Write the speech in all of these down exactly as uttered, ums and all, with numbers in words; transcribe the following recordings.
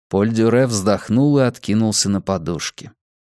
Поль Дюре вздохнул и откинулся на подушки.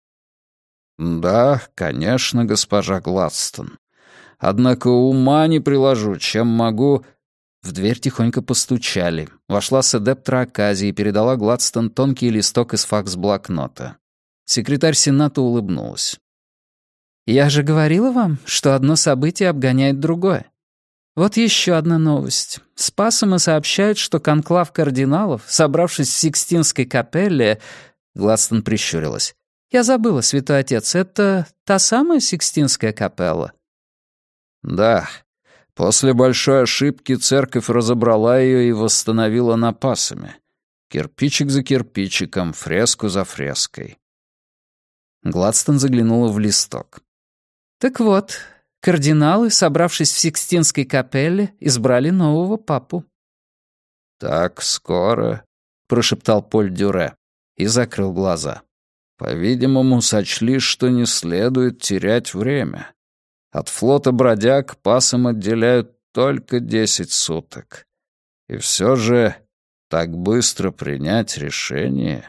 «Да, конечно, госпожа Гладстон. Однако ума не приложу, чем могу...» В дверь тихонько постучали. Вошла сэдептра Аказия и передала Гладстон тонкий листок из факс-блокнота. Секретарь Сената улыбнулась. «Я же говорила вам, что одно событие обгоняет другое. Вот еще одна новость. С Пассома сообщают, что конклав кардиналов, собравшись в Сикстинской капелле...» Гладстон прищурилась. «Я забыла, святой отец, это та самая Сикстинская капелла?» «Да. После большой ошибки церковь разобрала ее и восстановила на Пассоме. Кирпичик за кирпичиком, фреску за фреской». Гладстон заглянула в листок. «Так вот, кардиналы, собравшись в Сикстинской капелле, избрали нового папу». «Так скоро», — прошептал Поль Дюре и закрыл глаза. «По-видимому, сочли, что не следует терять время. От флота бродяг Пассом отделяют только десять суток. И все же так быстро принять решение...»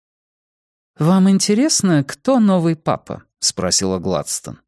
«Вам интересно, кто новый папа?» — спросила Гладстон.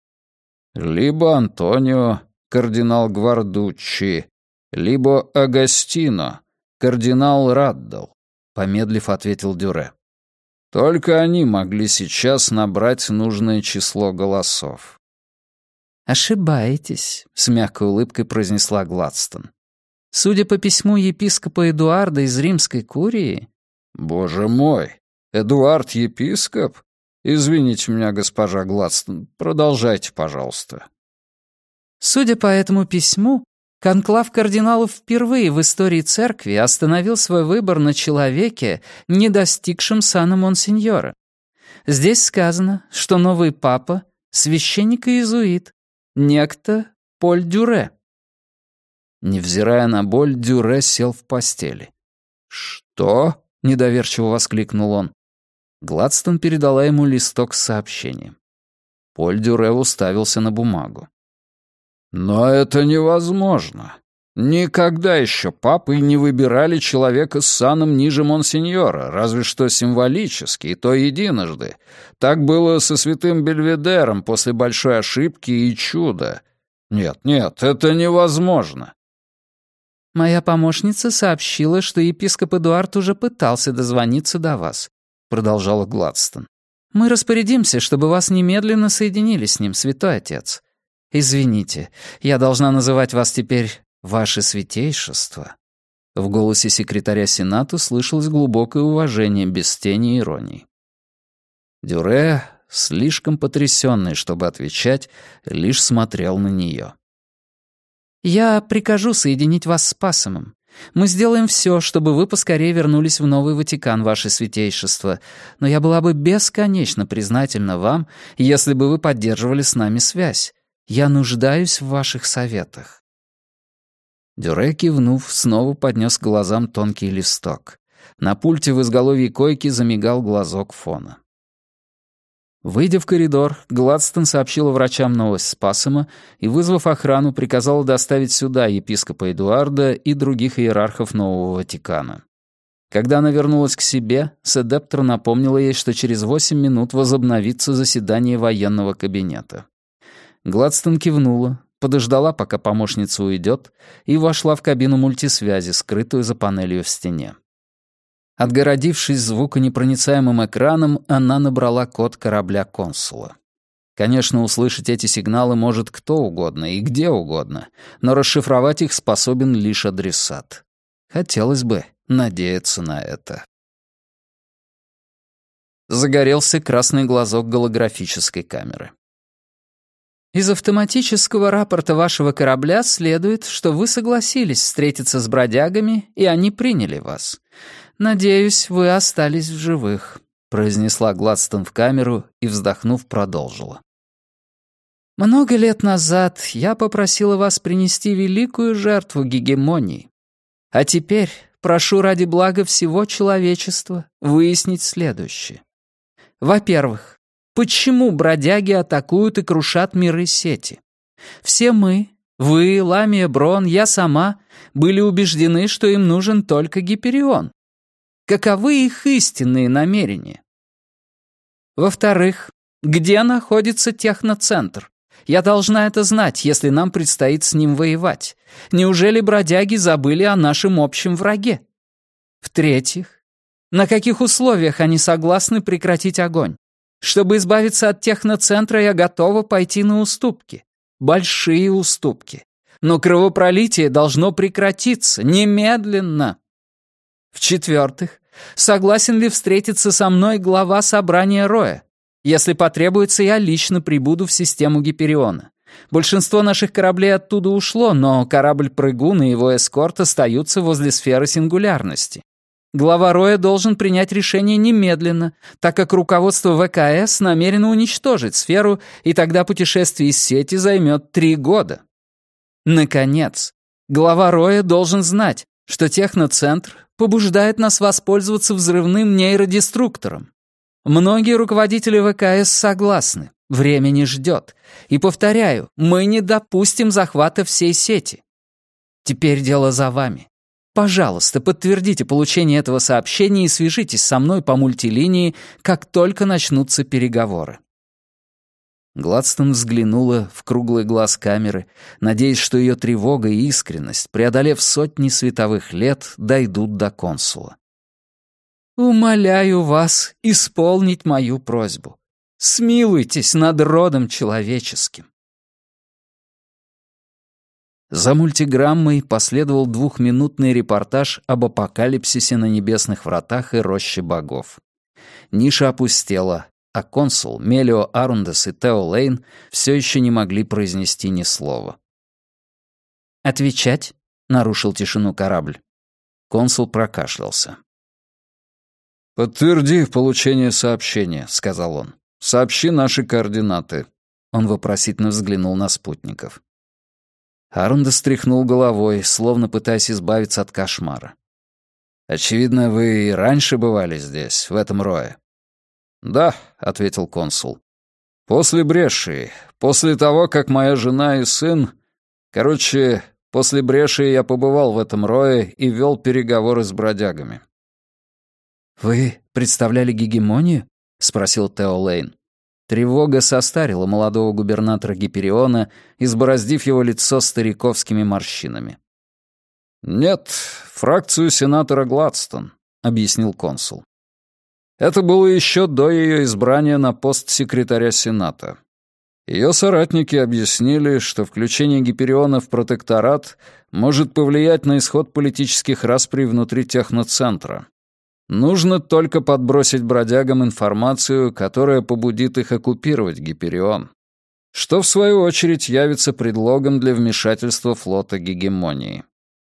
«Либо Антонио, кардинал Гвардуччи, либо Агастино, кардинал Раддал», — помедлив ответил Дюре. «Только они могли сейчас набрать нужное число голосов». «Ошибаетесь», — с мягкой улыбкой произнесла Гладстон. «Судя по письму епископа Эдуарда из Римской курии...» «Боже мой, Эдуард епископ? Извините меня, госпожа Гладстон, продолжайте, пожалуйста». «Судя по этому письму, конклав кардиналов впервые в истории церкви остановил свой выбор на человеке, не достигшем сана монсеньора. Здесь сказано, что новый папа — священник и иезуит, некто Поль Дюре». Невзирая на боль, Дюре сел в постели. «Что?» — недоверчиво воскликнул он. Гладстон передала ему листок с сообщением. Поль Дюре уставился на бумагу. «Но это невозможно. Никогда еще папы не выбирали человека с саном ниже монсеньора, разве что символически, и то единожды. Так было со святым Бельведером после большой ошибки и чуда. Нет, нет, это невозможно». «Моя помощница сообщила, что епископ Эдуард уже пытался дозвониться до вас», — продолжала Гладстон. «Мы распорядимся, чтобы вас немедленно соединили с ним, святой отец. Извините, я должна называть вас теперь ваше святейшество». В голосе секретаря Сената слышалось глубокое уважение, без тени иронии. Дюре, слишком потрясенный, чтобы отвечать, лишь смотрел на нее. «Я прикажу соединить вас с Пассомом. Мы сделаем все, чтобы вы поскорее вернулись в Новый Ватикан, ваше святейшество, но я была бы бесконечно признательна вам, если бы вы поддерживали с нами связь. Я нуждаюсь в ваших советах». Дюре, кивнув, снова поднес к глазам тонкий листок. На пульте в изголовье койки замигал глазок фона. Выйдя в коридор, Гладстон сообщила врачам новость с Пассома и, вызвав охрану, приказала доставить сюда епископа Эдуарда и других иерархов Нового Ватикана. Когда она вернулась к себе, сэдептор напомнила ей, что через восемь минут возобновится заседание военного кабинета. Гладстон кивнула, подождала, пока помощница уйдет, и вошла в кабину мультисвязи, скрытую за панелью в стене. Отгородившись звуконепроницаемым экраном, она набрала код корабля консула. Конечно, услышать эти сигналы может кто угодно и где угодно, но расшифровать их способен лишь адресат. Хотелось бы надеяться на это. Загорелся красный глазок голографической камеры. «Из автоматического рапорта вашего корабля следует, что вы согласились встретиться с бродягами, и они приняли вас. Надеюсь, вы остались в живых», — произнесла Гладстон в камеру и, вздохнув, продолжила. «Много лет назад я попросила вас принести великую жертву гегемонии. А теперь прошу ради блага всего человечества выяснить следующее. Во-первых, почему бродяги атакуют и крушат миры сети? Все мы, вы, Ламия Брон, я сама, были убеждены, что им нужен только Гиперион. Каковы их истинные намерения? Во-вторых, где находится техноцентр? Я должна это знать, если нам предстоит с ним воевать. Неужели бродяги забыли о нашем общем враге? В-третьих, на каких условиях они согласны прекратить огонь? Чтобы избавиться от техноцентра, я готова пойти на уступки. Большие уступки. Но кровопролитие должно прекратиться немедленно. В-четвертых, согласен ли встретиться со мной глава собрания Роя? Если потребуется, я лично прибуду в систему Гипериона. Большинство наших кораблей оттуда ушло, но корабль-прыгун и его эскорт остаются возле сферы сингулярности. Глава Роя должен принять решение немедленно, так как руководство ВКС намерено уничтожить сферу, и тогда путешествие из сети займет три года. Наконец, глава Роя должен знать, что техноцентр побуждает нас воспользоваться взрывным нейродеструктором. Многие руководители ВКС согласны, время не ждет. И повторяю, мы не допустим захвата всей сети. Теперь дело за вами. Пожалуйста, подтвердите получение этого сообщения и свяжитесь со мной по мультилинии, как только начнутся переговоры. Гладстон взглянула в круглый глаз камеры, надеясь, что ее тревога и искренность, преодолев сотни световых лет, дойдут до консула. «Умоляю вас исполнить мою просьбу. Смилуйтесь над родом человеческим». За мультиграммой последовал двухминутный репортаж об апокалипсисе на небесных вратах и роще богов. Ниша опустела, а консул, Мелио Арундес и Тео Лейн все еще не могли произнести ни слова. «Отвечать?» — нарушил тишину корабль. Консул прокашлялся. «Подтверди получение сообщения», — сказал он. «Сообщи наши координаты». Он вопросительно взглянул на спутников. Арундес стряхнул головой, словно пытаясь избавиться от кошмара. «Очевидно, вы и раньше бывали здесь, в этом рое?» «Да», — ответил консул. «После Брешии, после того, как моя жена и сын... Короче, после Брешии я побывал в этом рое и вел переговоры с бродягами». «Вы представляли гегемонию?» — спросил Тео Лейн. Тревога состарила молодого губернатора Гипериона, избороздив его лицо стариковскими морщинами. «Нет, фракцию сенатора Гладстон», — объяснил консул. «Это было еще до ее избрания на пост секретаря Сената. Ее соратники объяснили, что включение Гипериона в протекторат может повлиять на исход политических расприй внутри техноцентра. Нужно только подбросить бродягам информацию, которая побудит их оккупировать Гиперион, что, в свою очередь, явится предлогом для вмешательства флота гегемонии».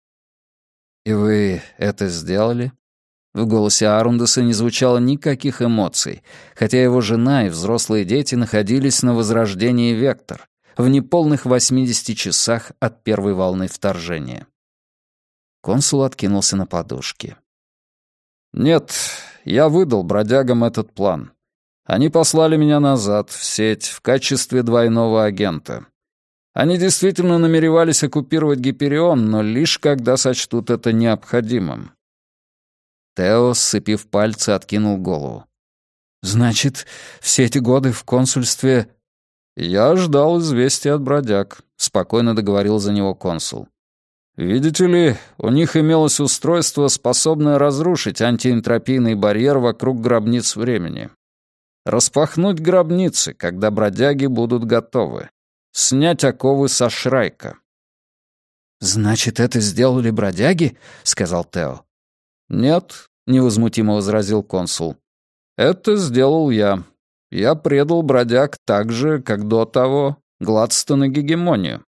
«И вы это сделали?» В голосе Арундеса не звучало никаких эмоций, хотя его жена и взрослые дети находились на возрождении Вектор, в неполных восьмидесяти часах от первой волны вторжения. Консул откинулся на подушки. «Нет, я выдал бродягам этот план. Они послали меня назад, в сеть, в качестве двойного агента. Они действительно намеревались оккупировать Гиперион, но лишь когда сочтут это необходимым». Тео, сцепив пальцы, откинул голову. «Значит, все эти годы в консульстве...» «Я ждал известия от бродяг», — спокойно договорил за него консул. «Видите ли, у них имелось устройство, способное разрушить антиэнтропийный барьер вокруг гробниц времени. Распахнуть гробницы, когда бродяги будут готовы. Снять оковы со Шрайка». «Значит, это сделали бродяги?» — сказал Тео. «Нет», — невозмутимо возразил консул. «Это сделал я. Я предал бродяг так же, как до того Гладстона гегемонию.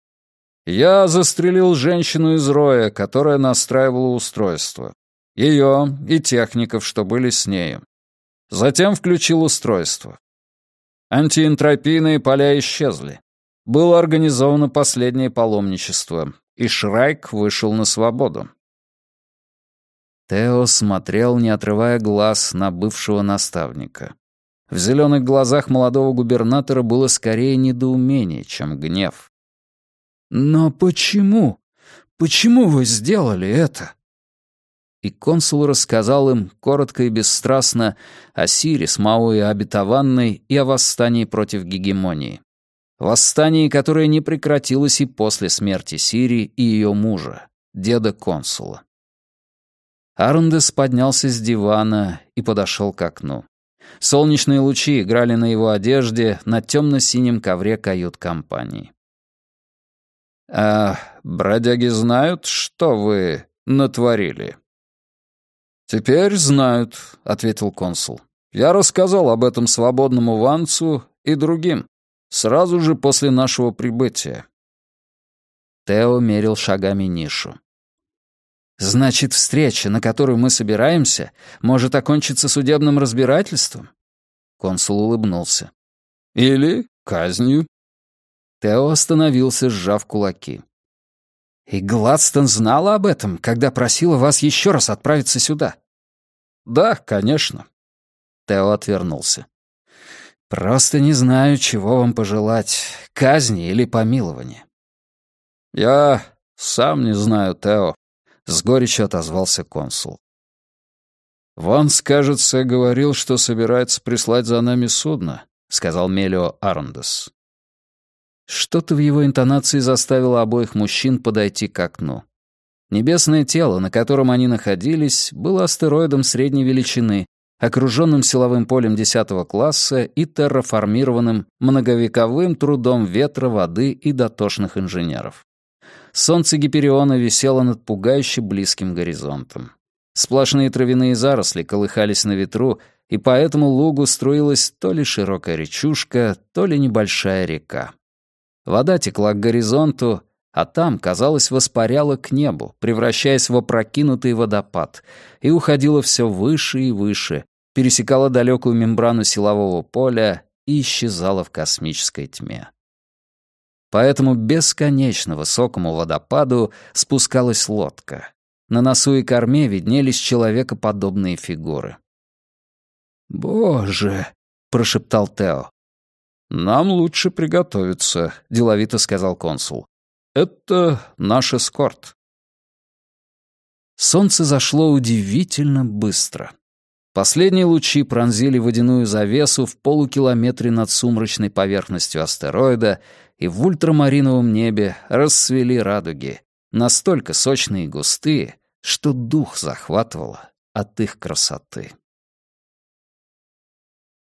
Я застрелил женщину из роя, которая настраивала устройство. Ее и техников, что были с нею. Затем включил устройство. Антиэнтропийные поля исчезли. Было организовано последнее паломничество, и Шрайк вышел на свободу». Тео смотрел, не отрывая глаз, на бывшего наставника. В зеленых глазах молодого губернатора было скорее недоумение, чем гнев. «Но почему? Почему вы сделали это?» и консул рассказал им, коротко и бесстрастно, о Сире с Мауи обетованной и о восстании против гегемонии. Восстание, которое не прекратилось и после смерти Сири и ее мужа, деда консула. Арндес поднялся с дивана и подошел к окну. Солнечные лучи играли на его одежде на темно-синем ковре кают-компании. «А бродяги знают, что вы натворили?» «Теперь знают», — ответил консул. «Я рассказал об этом свободному Ванцу и другим, сразу же после нашего прибытия». Тео мерил шагами нишу. «Значит, встреча, на которую мы собираемся, может окончиться судебным разбирательством?» Консул улыбнулся. «Или казнью». Тео остановился, сжав кулаки. «И Гладстон знала об этом, когда просила вас еще раз отправиться сюда?» «Да, конечно». Тео отвернулся. «Просто не знаю, чего вам пожелать, казни или помилования». «Я сам не знаю, Тео», — с горечью отозвался консул. «Ванс, кажется, говорил, что собирается прислать за нами судно», — сказал Мелио Арндес. Что-то в его интонации заставило обоих мужчин подойти к окну. Небесное тело, на котором они находились, было астероидом средней величины, окруженным силовым полем десятого класса и терраформированным многовековым трудом ветра, воды и дотошных инженеров. Солнце Гипериона висело над пугающе близким горизонтом. Сплошные травяные заросли колыхались на ветру, и по этому лугу струилась то ли широкая речушка, то ли небольшая река. Вода текла к горизонту, а там, казалось, воспаряла к небу, превращаясь в опрокинутый водопад, и уходила все выше и выше, пересекала далекую мембрану силового поля и исчезала в космической тьме. По этому бесконечно высокому водопаду спускалась лодка. На носу и корме виднелись человекоподобные фигуры. «Боже!» — прошептал Тео. «Нам лучше приготовиться», — деловито сказал консул. «Это наш эскорт». Солнце зашло удивительно быстро. Последние лучи пронзили водяную завесу в полукилометре над сумрачной поверхностью астероида и в ультрамариновом небе расцвели радуги, настолько сочные и густые, что дух захватывало от их красоты.